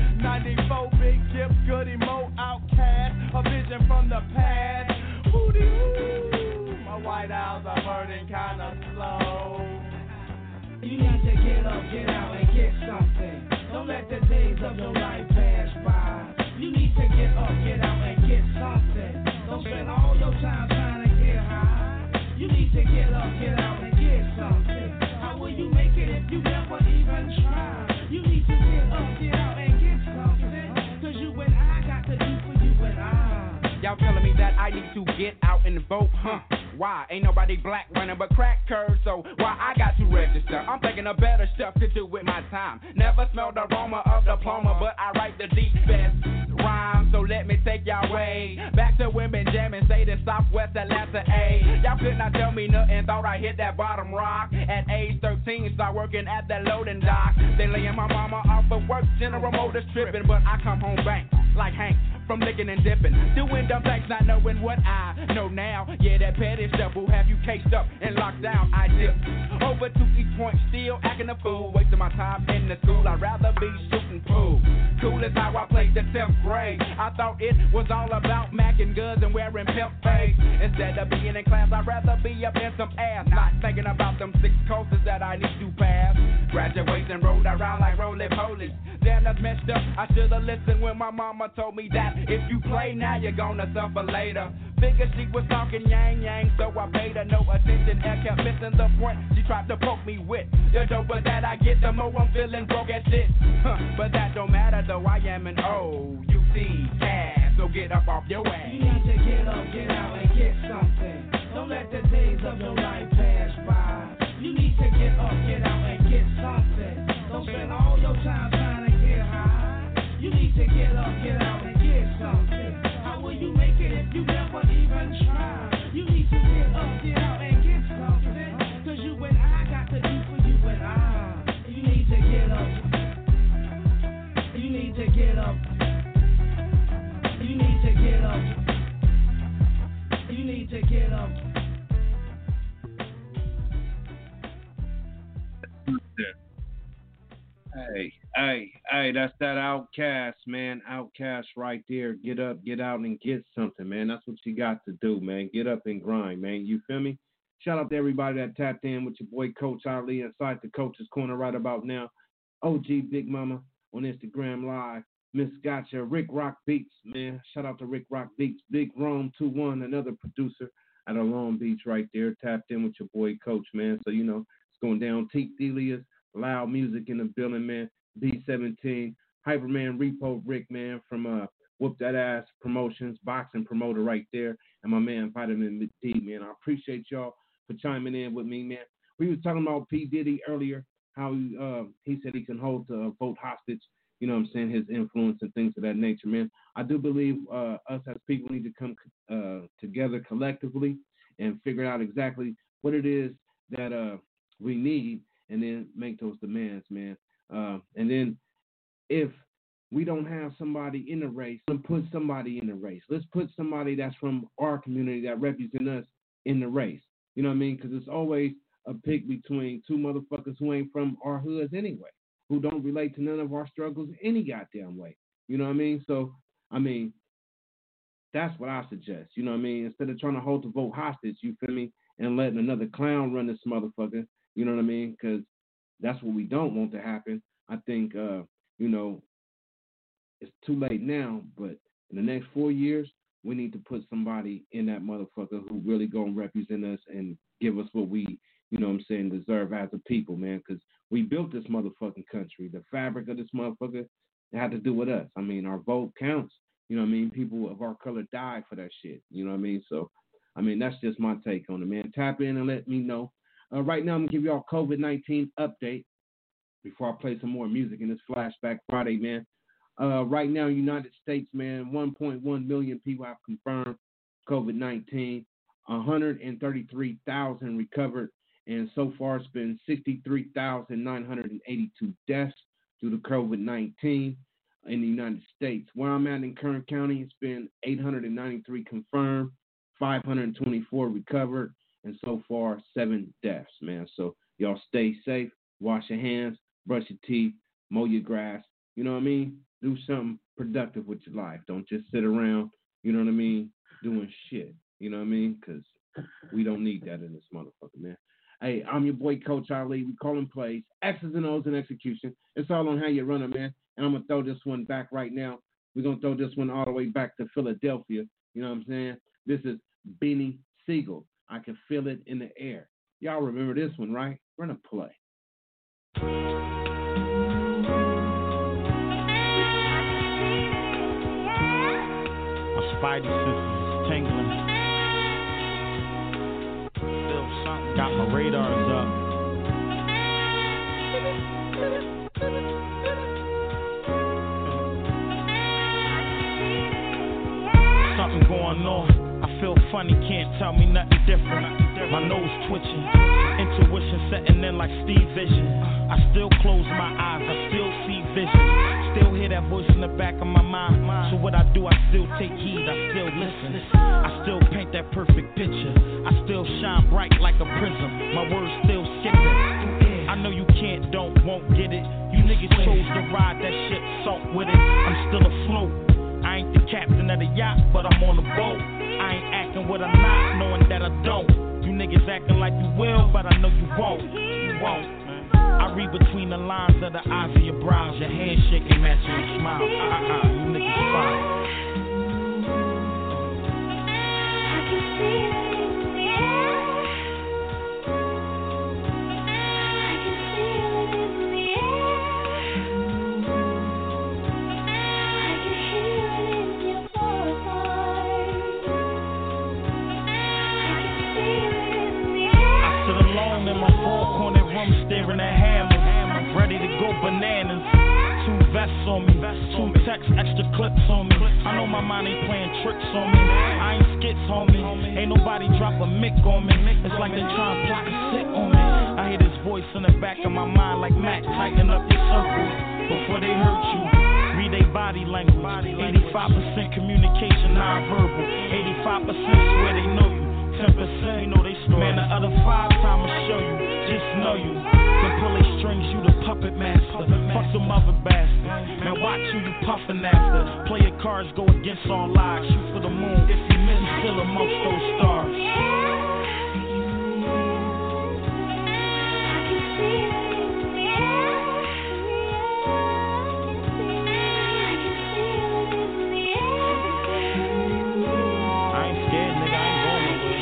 94, Big Gift, Goody Mo, Outcast, a vision from the past. Woody woo, my white owls are burning kinda slow. You need to get up, get out, and get something. Don't let the days of your life pass by. You need to get up, get out, and get something. Don't spend all your time trying to get high. You need to get up, get out, and get something. How will you make it if you never even try? You need to get up, get out, and get something. Cause you and I got to do for you and I. Y'all telling me that I need to get out and vote, huh? Why? Ain't nobody black running but crack curves, so why I got to register? I'm thinking of better stuff to do with my time. Never smelled the aroma of diploma, but I write the deep best rhymes, so let me take y'all way back to women jamming, say the Southwest Atlanta A. Y'all could not tell me nothing, thought I hit that bottom rock. At age 13, start working at that loading dock. They laying my mama off of work, General Motors tripping, but I come home bank like Hank from licking and dipping, doing dumb things, not knowing what I know now. Yeah, that petty stuff will have you cased up and locked down. I dip over to each point, still acting a fool, wasting my time in the school. I'd rather be shooting pool. Cool as how I played the 10th grade. I thought it was all about macking guns and wearing pimp face. Instead of being in class, I'd rather be up in some ass, not thinking about them 6 courses that I need to pass. Graduation rolled around like roly-polies. Damn, that's messed up. I should've listened when my mama told me that if you play now, you're gonna suffer later. Figured she was talking yang, so I paid her no attention and kept missing the point she tried to poke me with. The doper that I get, the more I'm feeling broke as shit. But that don't matter though, I am an OUT cast, so get up off your ass. You need to get up, get out, and get something. Don't let the days of your life pass by. You need to get up, get out, and get something. Don't spend all your time trying to get high. You need to get up, get out, and get something. How will you make it if you never even try? You need to get up, get out, and get something. Cause you and I got to do for you and I. You need to get up. You need to get up. You need to get up. You need to get up. Hey, that's that Outcast, man. Outcast right there. Get up, get out, and get something, man. That's what you got to do, man. Get up and grind, man. You feel me? Shout out to everybody that tapped in with your boy Coach Ali inside the Coach's Corner right about now. OG Big Mama on Instagram Live. Miss Gotcha, Rick Rock Beats, man. Shout out to Rick Rock Beats. Big Rome 21, another producer out of Long Beach right there. Tapped in with your boy Coach, man. So, you know, it's going down. Teak Delia's Loud Music in the building, man. B17, Hyperman Repo Rick, man, from Whoop That Ass Promotions, boxing promoter right there, and my man Vitamin D, man. I appreciate y'all for chiming in with me, man. We was talking about P. Diddy earlier, how he said he can hold the vote hostage, you know what I'm saying, his influence and things of that nature, man. I do believe us as people need to come together collectively and figure out exactly what it is that we need and then make those demands, man. And then if we don't have somebody in the race, let's put somebody in the race. Let's put somebody that's from our community that represents us in the race. You know what I mean? Because it's always a pick between two motherfuckers who ain't from our hoods anyway, who don't relate to none of our struggles any goddamn way. You know what I mean? So, I mean, that's what I suggest. You know what I mean? Instead of trying to hold the vote hostage, you feel me, and letting another clown run this motherfucker, you know what I mean? Because that's what we don't want to happen. I think, you know, it's too late now, but in the next 4 years, we need to put somebody in that motherfucker who really going to represent us and give us what we, you know what I'm saying, deserve as a people, man, because we built this motherfucking country. The fabric of this motherfucker had to do with us. I mean, our vote counts, You know what I mean? People of our color died for that shit. You know what I mean? So, I mean, that's just my take on it, man. Tap in and let me know. Right now, I'm going to give y'all a COVID-19 update before I play some more music in this Flashback Friday, man. Right now, United States, man, 1.1 million people have confirmed COVID-19, 133,000 recovered, and so far it's been 63,982 deaths due to COVID-19 in the United States. Where I'm at in Kern County, it's been 893 confirmed, 524 recovered, and so far 7 deaths, man. So y'all stay safe, wash your hands, brush your teeth, mow your grass. You know what I mean? Do something productive with your life. Don't just sit around, you know what I mean, doing shit. You know what I mean? Because we don't need that in this motherfucker, man. Hey, I'm your boy, Coach Ali. We call him plays, X's and O's in execution. It's all on how you run it, man. And I'm going to throw this one back right now. We're going to throw this one all the way back to Philadelphia. You know what I'm saying? This is Benny Siegel. I can feel it in the air. Y'all remember this one, right? Run a play. My spidey senses tingling. Feel something. Got my radars up. Something going on. I feel funny, can't tell me nothing different. My nose twitching, intuition setting in like Steve Vision. I still close my eyes, I still see vision. Still hear that voice in the back of my mind. So what I do, I still take heed, I still listen. I still paint that perfect picture. I still shine bright like a prism. My words still skipping. I know you can't, don't, won't get it. You niggas chose to ride that shit, salt with it. I'm still afloat. I ain't the captain of the yacht, but I'm on the boat. I ain't acting what I'm not, knowing that I don't. You niggas acting like you will, but I know you won't. You won't, man. I read between the lines of the eyes of your brows. Your handshake ain't matching your smile. You niggas fine. I can feel it in the air. I can feel it in the air. I can hear it in your voice. Alone in my four-cornered room, staring at hammers, ready to go bananas. 2 vests on me, 2 texts, extra clips on me. I know my mind ain't playing tricks on me. I ain't skits, homie. Ain't nobody drop a mic on me. It's like they trying to plot and sit on me. I hear this voice in the back of my mind like Mac, tighten up your circles before they hurt you. Read they body language. 85% communication, non-verbal. 85% swear they know you. 10%, you know they story. Man, the other 5 times I'll show you. Just know you. Can pull they strings, you the puppet master. Fuck some other bastard. Man, watch who you puffin' after. Play your cards, go against all odds. Shoot for the moon. If you miss, you still amongst those stars. I can feel it in the air. I can feel it in the air. I ain't scared, nigga. I ain't going nowhere.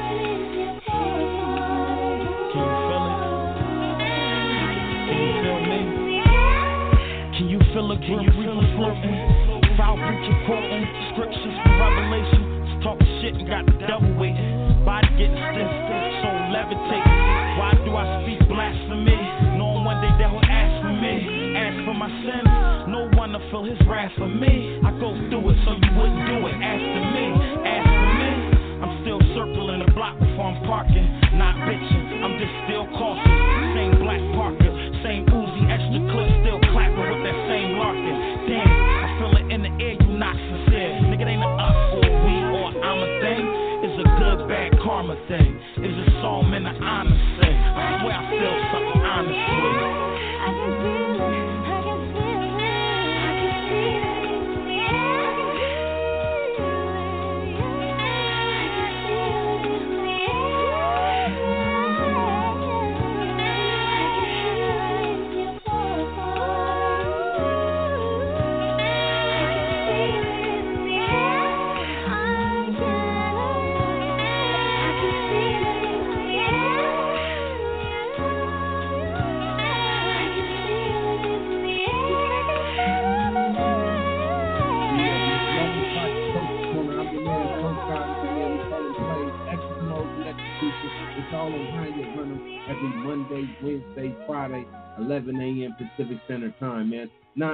Can you feel it? Can you feel me? Can you feel a grim reaper floating? Foul preacher quoting scriptures from Revelation. Just talking shit and got the devil waiting. Body getting stiff, soul levitating. Why do I speak blasphemy? Knowing one day they will ask for me. Ask for my sins. No one to feel his wrath for me. I go through it so you wouldn't do it. After me, ask for me. I'm still circling the block before I'm parking. Not bitching, I'm just still cautious. Same black Parker, same Uzi, extra clip, still clapping with that same Larkin. Damn, I feel it in the air, you not sincere. Nigga, it ain't a us or we or I'm a thing. It's a good, bad karma thing. It's a song in the honest thing. I swear I feel something honestly. I can feel it, I can feel it, I can feel it in the air. I can feel it in the air. I can hear it in your voice. I can feel it in the air. I can feel it in It's all on how you run them every Monday, Wednesday, Friday, 11 a.m. Pacific Standard Time, man.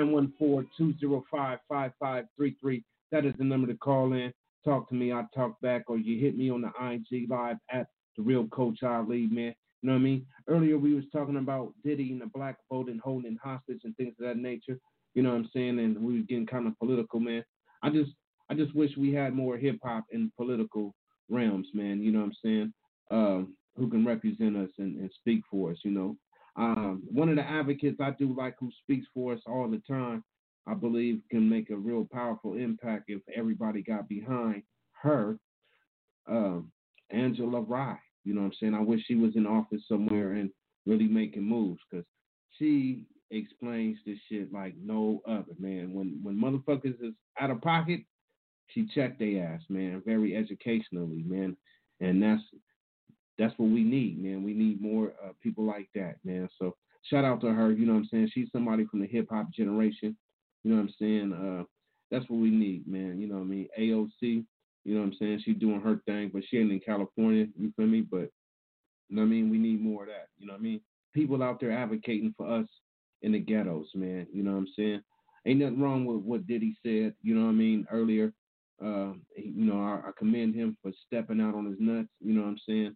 914-205-5533. That is the number to call in. Talk to me, I talk back, or you hit me on the IG live at The Real Coach Ali, man. You know what I mean? Earlier we was talking about Diddy and the black vote and holding hostage and things of that nature. You know what I'm saying? And we were getting kind of political, man. I just wish we had more hip hop in political realms, man. You know what I'm saying? Who can represent us and speak for us, you know. One of the advocates I do like who speaks for us all the time, I believe can make a real powerful impact if everybody got behind her, Angela Rye. You know what I'm saying? I wish she was in office somewhere and really making moves because she explains this shit like no other, man. When motherfuckers is out of pocket, she checked their ass, man, very educationally, man. And that's what we need, man. We need more people like that, man. So shout out to her, you know what I'm saying? She's somebody from the hip-hop generation, you know what I'm saying? That's what we need, man, you know what I mean? AOC, you know what I'm saying? She's doing her thing, but she ain't in California, you feel me? But, you know what I mean? We need more of that, you know what I mean? People out there advocating for us in the ghettos, man, you know what I'm saying? Ain't nothing wrong with what Diddy said, you know what I mean, earlier. You know, I commend him for stepping out on his nuts, you know what I'm saying?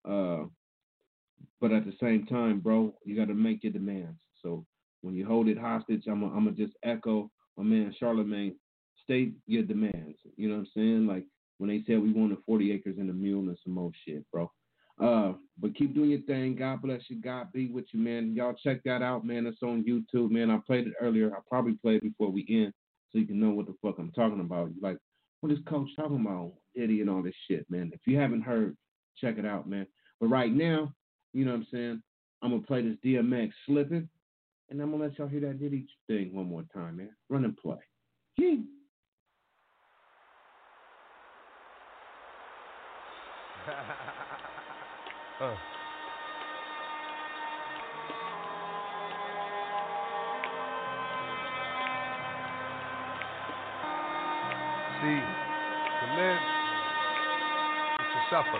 But at the same time, bro, you got to make your demands. So when you hold it hostage, I'm going to just echo my man Charlemagne, state your demands. You know what I'm saying? Like when they said we wanted 40 acres and a mule and some more shit, bro. But keep doing your thing. God bless you. God be with you, man. Y'all check that out, man. It's on YouTube, man. I played it earlier. I probably played it before we end so you can know what the fuck I'm talking about. You're like, what is Coach talking about? Diddy and all this shit, man. If you haven't heard, check it out, man. But right now, you know what I'm saying, I'm going to play this DMX Slipping, and I'm going to let y'all hear that Diddy thing one more time, man. Run and play. Yeah. See, to live is to suffer.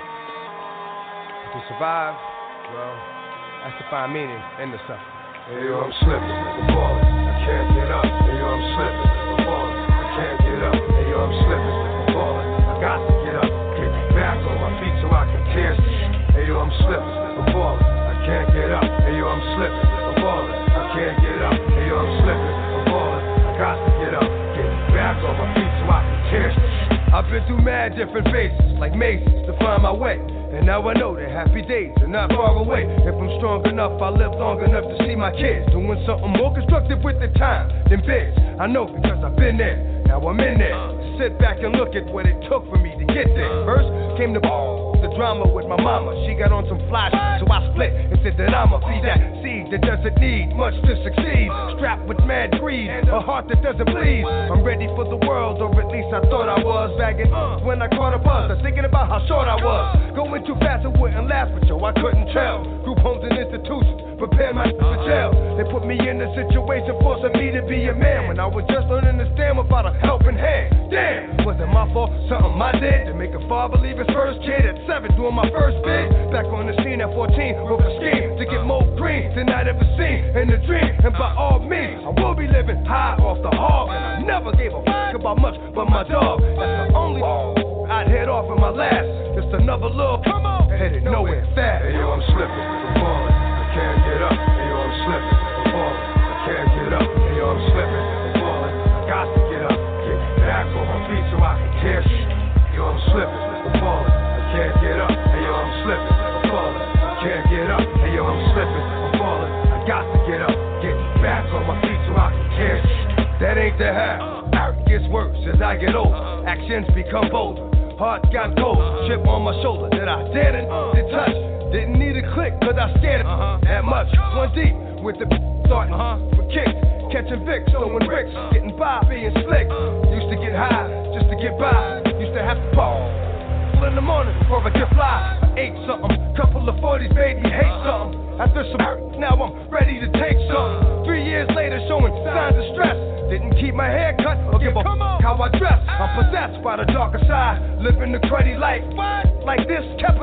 To survive, well, that's to find meaning in the suffering. Hey, yo, I'm slipping, I'm falling, I can't get up. Hey, yo, I'm slipping, I'm falling, I can't get up. Hey, yo, I'm slipping, I'm falling, I got to get up. Get back on my feet so I can tear. Hey, yo, I'm slipping, I'm falling, I can't get up. Hey, yo, I'm slipping, I'm falling, I can't get up. Hey, yo, I'm slipping, I'm falling, I got to get up. Get back on my feet so I can tear. I've been through mad different phases, like mazes, to find my way. And now I know that happy days are not far away. If I'm strong enough, I'll live long enough to see my kids doing something more constructive with the time than biz. I know because I've been there, now I'm in there. Sit back and look at what it took for me to get there. First came the drama with my mama. She got on some fly shit, so I split and said that I'ma be that seed that doesn't need much to succeed. Strapped with mad greed, a heart that doesn't bleed. I'm ready for the world, or at least I thought I was. Bagging when I caught a buzz, I'm thinking about how short I was. Going too fast, I wouldn't last, but yo, I couldn't tell. Group homes and institutions prepared my for jail. They put me in a situation forcing me to be a man when I was just learning to stand without a helping hand. Damn, was it my fault? Something I did to make a father leave his first kid at 7 doing my first bid. Back on the scene at 14 with a scheme to get more green than I'd ever seen in a dream. And by all means, I will be living high off the hog. And I never gave a fuck about much but my dog. That's the only I'd head off in my last. Just another little come on, headed nowhere fast. Hey yo, I'm slipping, I'm falling, I can't get up. Hey yo, I'm slipping, I'm falling, I can't get up. Hey yo, I'm slipping, I'm falling, I got to get up. Get back on my feet so I can tear shit. Yo, I'm slipping, I'm falling, I can't get up. Hey yo, I'm slipping, I'm falling, I can't get up. Hey yo, I'm slipping, I'm falling, I got to get up. Get back on my feet so I can tear shit. That ain't the half. It gets worse as I get older. Actions become bolder. Heart got cold, chip on my shoulder that I didn't touch. Didn't need a click, cause I scared it that much. One deep with the starting for kicks. Catching Vicks, throwing bricks, getting by, being slick. Used to get high, just to get by. Used to have to pop in the morning before I get fly. I ate something, couple of 40s made me hate something. After some now I'm ready to take something. 3 years later showing signs of stress. Didn't keep my hair cut or give a how I dress. I'm possessed by the darker side, living the cruddy life. Like this, kept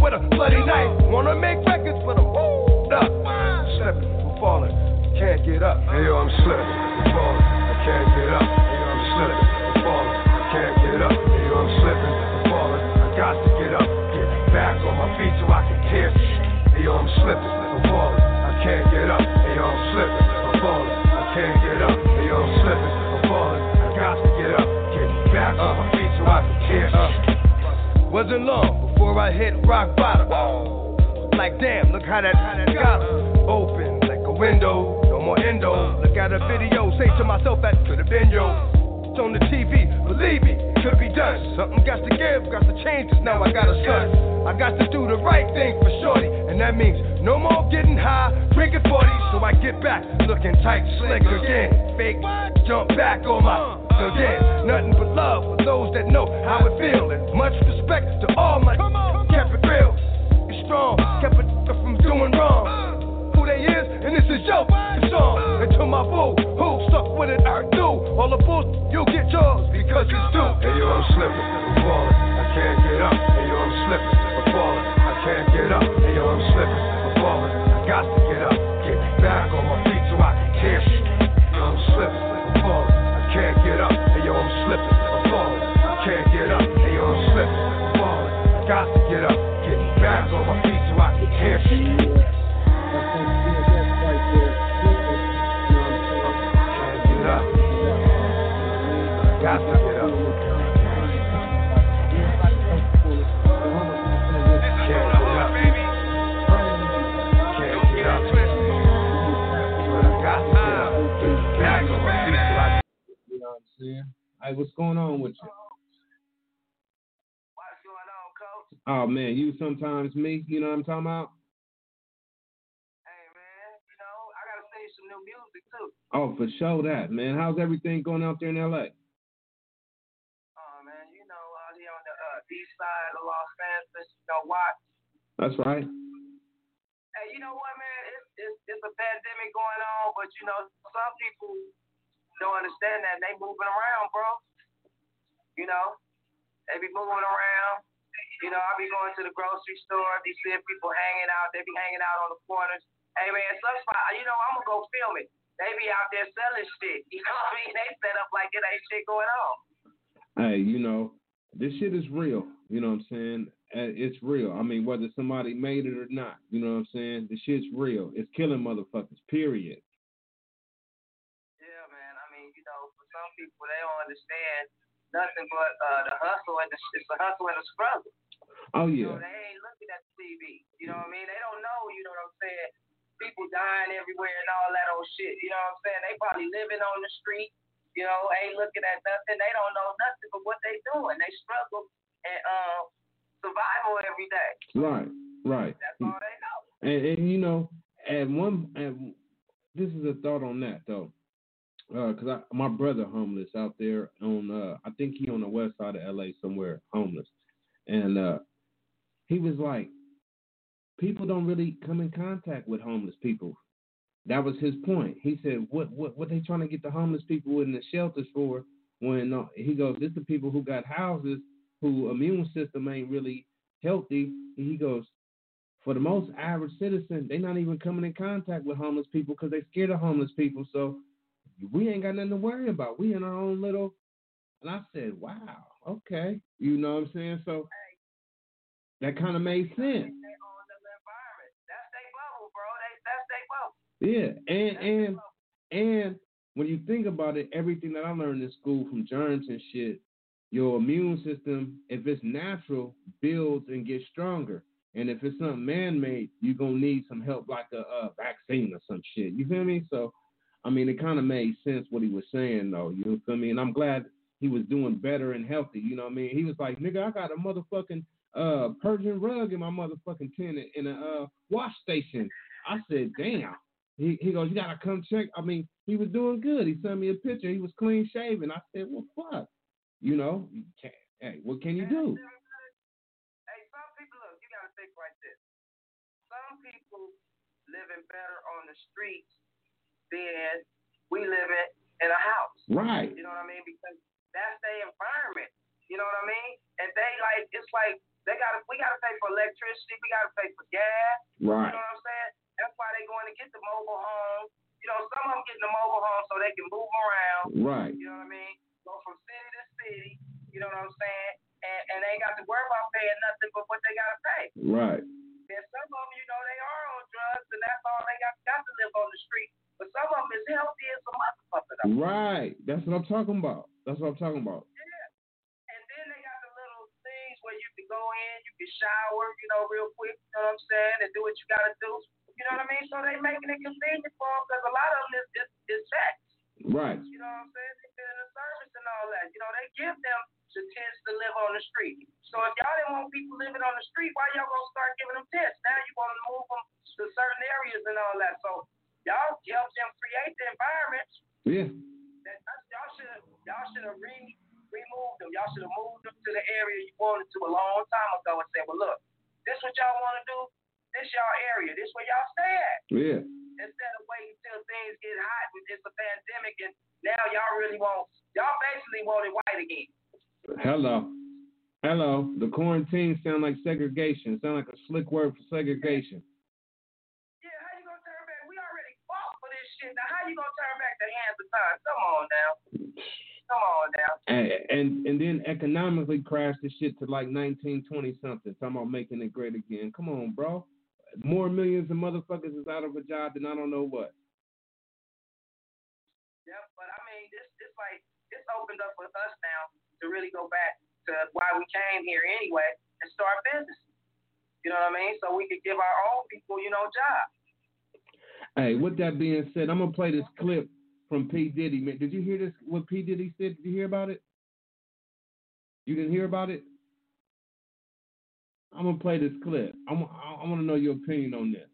with a bloody knife. Wanna make records, but I'm up. Slipping, I'm falling, can't get up. Hey yo, I'm slipping, I'm falling, I can't get up. Hey yo, I'm slipping, I'm falling, I can't get up. Hey yo, I'm slipping, I'm falling, I got to get up. Get back on my feet so I can tear. Hey yo, I'm slipping, I'm falling, I can't get up. Hey yo, I'm slipping, I'm falling, I can't get up. Hey yo, I'm slipping, I'm falling, I got to get up. Get back on my feet so I can tear. Wasn't long before I hit rock bottom. Like damn, look how that got open like a window. No more endo. Look at a video, say to myself that could have been yo. It's on the TV, believe me, it could be done. Something got to give, got to change. 'Cause now I got a son. I got to do the right thing for shorty, and that means no more getting high, drinking 40. So I get back, looking tight, slick again. Fake, jump back on my again. Nothing but love for those that know how it feels, and much respect to all my kept it real. Be strong, kept it from doing wrong. Who they is, and this is your song. And to my boo, who stuck with it, I do. All the bulls, you'll get yours because it's due. Hey yo, I'm slipping, I'm falling, I can't get up. Hey yo, I'm slipping, I'm falling, I can't get up. Hey yo, I'm slipping, I'm falling, I got to get up. Get back on my feet so I can tear. Yo, I'm slipping, I'm falling, I can't get up. Hey yo, I'm slipping, I'm falling, I can't get up. Hey yo, I'm slipping, I'm falling, I got to get up. Get back on my feet so I can tear. Got to get up. You know what I'm saying? Hey, what's going on with you? What's going on, Coach? Oh man, you sometimes me. You know what I'm talking about? Hey man, you know I gotta sing some new music too. Oh, for sure that, man. How's everything going out there in LA? Oh man, you know out here on the east side of Los Angeles, you know Watts. That's right. Hey, you know what, man? It's a pandemic going on, but you know some people don't understand that they moving around, bro. You know, they be moving around. You know, I be going to the grocery store, be seeing people hanging out. They be hanging out on the corners. Hey man, some spot, you know, I'm gonna go film it. They be out there selling shit. You know what I mean? They set up like it ain't shit going on. Hey, you know, this shit is real. You know what I'm saying? It's real. I mean, whether somebody made it or not, you know what I'm saying? The shit's real. It's killing motherfuckers, period. Yeah, man. I mean, you know, for some people, they don't understand nothing but the hustle and it's the hustle and the struggle. Oh, You yeah. know, they ain't looking at the TV. You know what I mean? They don't know, you know what I'm saying? People dying everywhere and all that old shit. You know what I'm saying? They probably living on the street, you know, ain't looking at nothing. They don't know nothing but what they doing. They struggle and survival every day. Right, right. That's all they know. And you know, this is a thought on that though, because my brother homeless out there on I think he on the west side of LA somewhere homeless, and he was like, people don't really come in contact with homeless people. That was his point. He said, what they trying to get the homeless people in the shelters for? When he goes, this the people who got houses, who immune system ain't really healthy. And he goes, for the most average citizen, they not even coming in contact with homeless people because they scared of homeless people. So we ain't got nothing to worry about. We in our own little. And I said, wow, okay. You know what I'm saying? So that kind of made sense. That's their bubble, bro. That's their bubble. Yeah, and when you think about it, everything that I learned in school from germs and shit, your immune system, if it's natural, builds and gets stronger. And if it's something man-made, you're going to need some help like a vaccine or some shit. You feel me? So, I mean, it kind of made sense what he was saying, though. You feel me? And I'm glad he was doing better and healthy. You know what I mean? He was like, nigga, I got a motherfucking Persian rug in my motherfucking tent in a wash station. I said, damn. He goes, you got to come check. I mean, he was doing good. He sent me a picture. He was clean shaven. I said, well, fuck. You know, hey, what can you do? Hey, some people, look, you got to think like this. Some people living better on the streets than we live in a house. Right. You know what I mean? Because that's their environment. You know what I mean? And they like, it's like we gotta pay for electricity, we gotta pay for gas. Right. You know what I'm saying? That's why they going to get the mobile homes. You know, some of them getting the mobile homes so they can move around. Right. You know what I mean? Go from city to city. You know what I'm saying? And they ain't got to worry about paying nothing but what they gotta pay. Right. And some of them, you know, they are on drugs, and that's all they got to live on the street. But some of them is healthy as a motherfucker. Right. That's what I'm talking about. Yeah. And then they got the little things where you can go in, you can shower, you know, real quick, you know what I'm saying, and do what you got to do. You know what I mean? So they making it convenient for them because a lot of them is sex. Right. You know what I'm saying? They've been in the service and all that. You know, they give them the tents to live on the street. So if y'all didn't want people living on the street, why y'all gonna start giving them tents? Now you want to move them to certain areas and all that. So y'all help them create the environment. Yeah. Y'all should have removed them. Y'all should have moved them to the area you wanted to a long time ago and said, well, look, this what y'all want to do. This y'all area. This where y'all stay at. Yeah. Instead of waiting till things get hot and it's a pandemic and now y'all basically want it white again. Hello. The quarantine sound like segregation. Sound like a slick word for segregation. Yeah, how you gonna turn back? We already fought for this shit. Now how you gonna turn back the hands of time? Come on now. And then economically crash the shit to like 1920 something. Talking about making it great again. Come on, bro. More millions of motherfuckers is out of a job than I don't know what. Yep, but I mean, this opened up for us now to really go back to why we came here anyway and start business. You know what I mean? So we could give our own people, you know, jobs. Hey, with that being said, I'm gonna play this clip from P. Diddy. Man, did you hear this? What P. Diddy said? Did you hear about it? You didn't hear about it? I'm gonna play this clip. I want to know your opinion on this.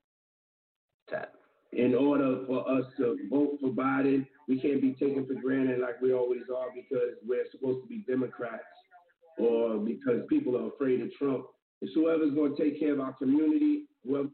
In order for us to vote for Biden, we can't be taken for granted like we always are because we're supposed to be Democrats or because people are afraid of Trump. It's whoever's going to take care of our community, whoever.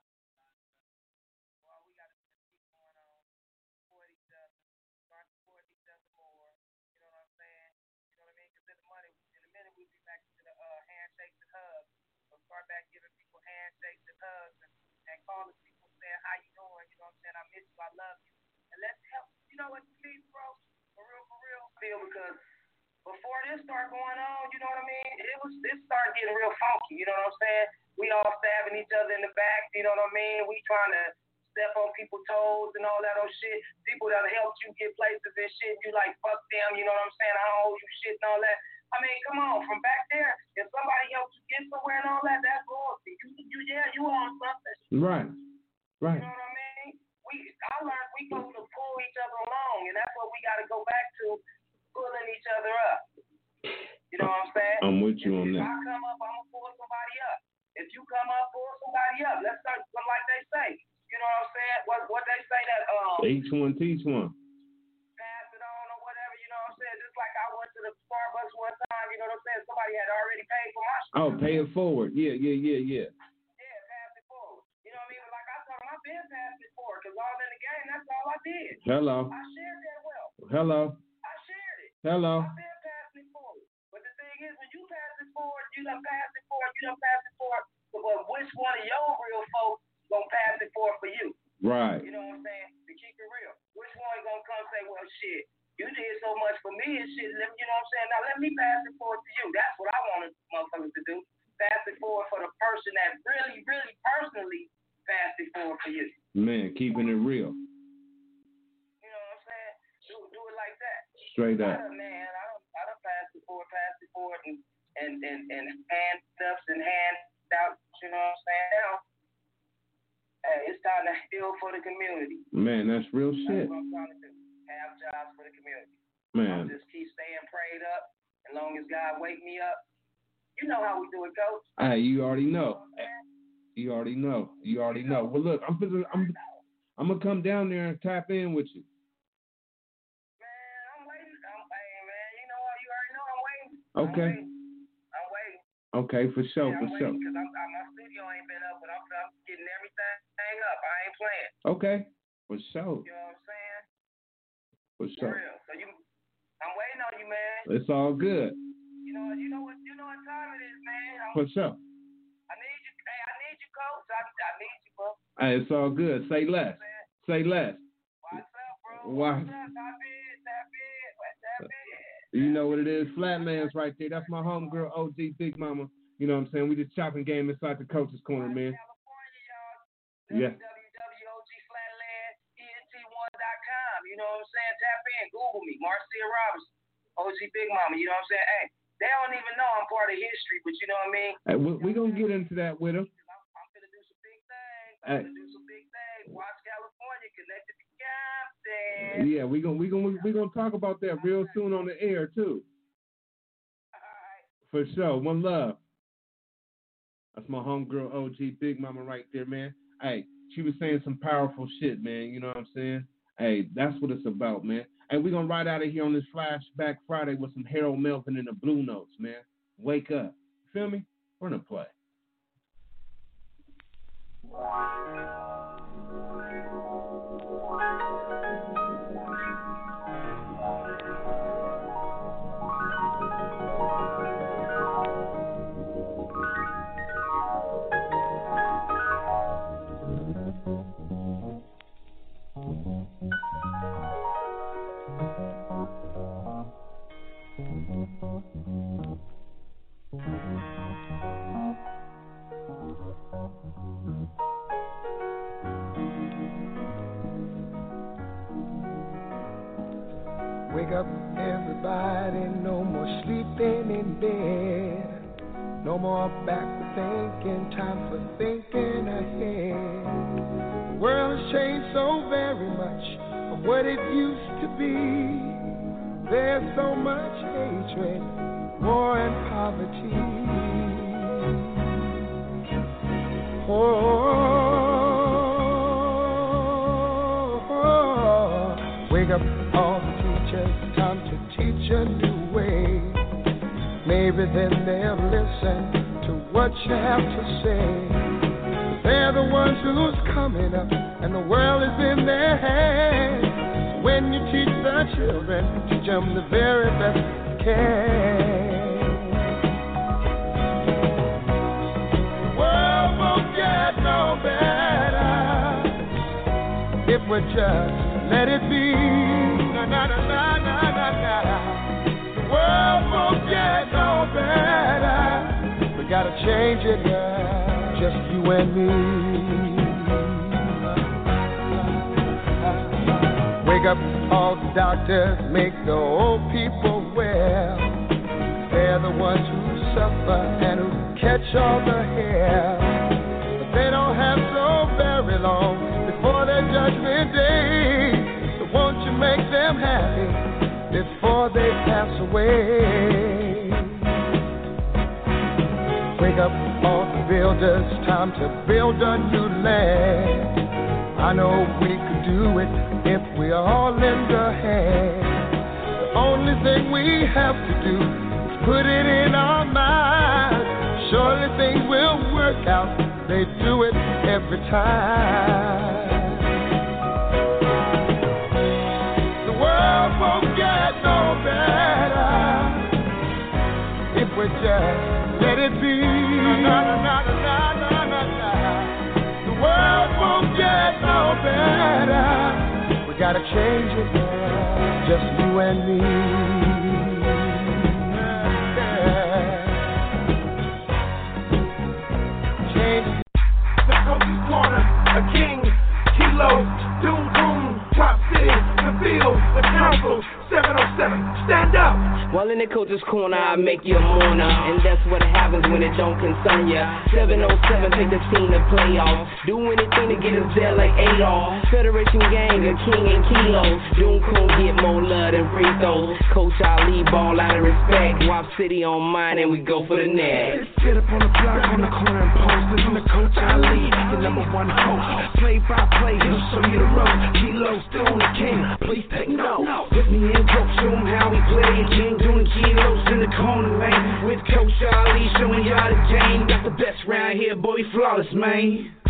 Start back giving people handshakes and hugs and calling people saying, how you doing? You know what I'm saying? I miss you. I love you. And let's help. You know what, please, bro? For real. Because before this started going on, you know what I mean? It started getting real funky. You know what I'm saying? We all stabbing each other in the back. You know what I mean? We trying to step on people's toes and all that old shit. People that helped you get places and shit. You like, fuck them. You know what I'm saying? I don't owe you shit and all that. I mean, come on, from back there, if somebody helps you get somewhere and all that, that's loyalty. You on something. Right. You know what I mean? I learned we go to pull each other along, and that's what we got to go back to, pulling each other up. You know what I'm saying? I'm with you on that. If I come up, I'm going to pull somebody up. If you come up, pull somebody up. Let's start like they say. You know what I'm saying? What they say that each one teach one. Pass it on or whatever, you know what I'm saying? Just like I went to the Starbucks one time, you know what I'm saying? Somebody had already paid for my shit. Oh, pay it forward. Yeah. Yeah, pass it forward. You know what I mean? Like I told them, I've been passing it forward because all in the game, that's all I did. Hello. I shared that well. Hello. I shared it. Hello. I've been passing it forward. But the thing is, when you pass it forward, you done pass it forward, But which one of your real folks gonna pass it forward for you? Right. You know what I'm saying? To keep it real. Which one gonna come say, well, shit, you did so much for me and shit, you know what I'm saying? Now let me pass it forward to you. That's what I wanted motherfuckers to do. Pass it forward for the person that really, really personally passed it forward for you. Man, keeping it real. You know what I'm saying? Do it like that. Straight up. I done passed it forward and hand-ups and handouts, you know what I'm saying? Now, hey, it's time to heal for the community. Man, that's real shit. That's what I'm trying to do. Have jobs for the community. Man. I'll just keep staying prayed up. As long as God wake me up. You know how we do it, Coach. Hey, you already know. You already know. Well, look, I'm gonna come down there and tap in with you. Man, I'm waiting. Man, you know what? You already know I'm waiting. Okay. I'm waiting. Okay, for sure, I'm for sure. Because my studio ain't been up, but I'm getting everything up. I ain't playing. Okay, for sure. You know what I'm saying? For sure. For real. So I'm waiting on you, man. It's all good. You know what time it is, man. For sure. I need you, coach. I need you, bro. Hey, it's all good. Say less. Say less. What's up, bro? Why? What's up? Tap in. You know what it is. Flatlands right there. That's my homegirl, OG Big Mama. You know what I'm saying? We just chopping game inside the coach's corner, man. Yeah. www.ogflatlandent1.com. You know what I'm saying? Tap in. Google me. Marcia Robinson. OG Big Mama. You know what I'm saying? Hey, they don't even know I'm part of history, but you know what I mean? Hey, we're going to get into that with them. I'm going to do some big things. Watch California, connected to Compton. Yeah, we're gonna talk about that real soon on the air, too. All right. For sure. One love. That's my homegirl, OG Big Mama right there, man. Hey, she was saying some powerful shit, man. You know what I'm saying? Hey, that's what it's about, man. Hey, we're going to ride out of here on this Flashback Friday with some Harold Melvin and the Blue Notes, man. Wake up. Feel me? We're going to play. Wake up, everybody, no more sleeping in bed. No more backward thinking, time for thinking ahead. The world has changed so very much from what it used to be. There's so much hatred, war and poverty. Wake up, all the teachers, time to teach a new way. Maybe then they'll listen to what you have to say. They're the ones who's coming up, and the world is in their hands. So when you teach the children, teach them the very best you can. The world won't get no better if we just let it be. Na na na na na na na. The world won't get no better. We gotta change it, girl. Just you and me. Wake up, all the doctors, make the old people well. They're the ones who suffer and who catch all the hair. But they don't have so very long before their judgment day. So won't you make them happy before they pass away? Wake up, all the builders, time to build a new land. I know we could do it if we all lend a hand. The only thing we have to do is put it in our minds. Surely things will work out. They do it every time. The world won't get no better if we just let it be. Na, na, na, na, na, na, na. The world won't get no better. We gotta change it, girl. Just you and me. Yeah. Change it. The coach's corner, a king, kilos, doom, boom, top city, the field, the council, 707, stand up. While in the coach's corner, I make you a mourner, and that's what happens when it don't concern ya. 707, take the team to playoffs. Do anything to get us there like Adolf. Federation gang, a king and kilos. Doom Coon get more love than free throws. Coach Ali ball out of respect. Wop City on mine, and we go for the next. Sit up on the block, on the corner and post. Listen to Coach Ali, the number one host. Play by play, he'll show you the road. Kilos, still on the king, please take note. With me in coach, show him how we play. King doing kilos in the corner, man. With Coach Ali, showing y'all the game. Got the best round here, boy, flawless, man.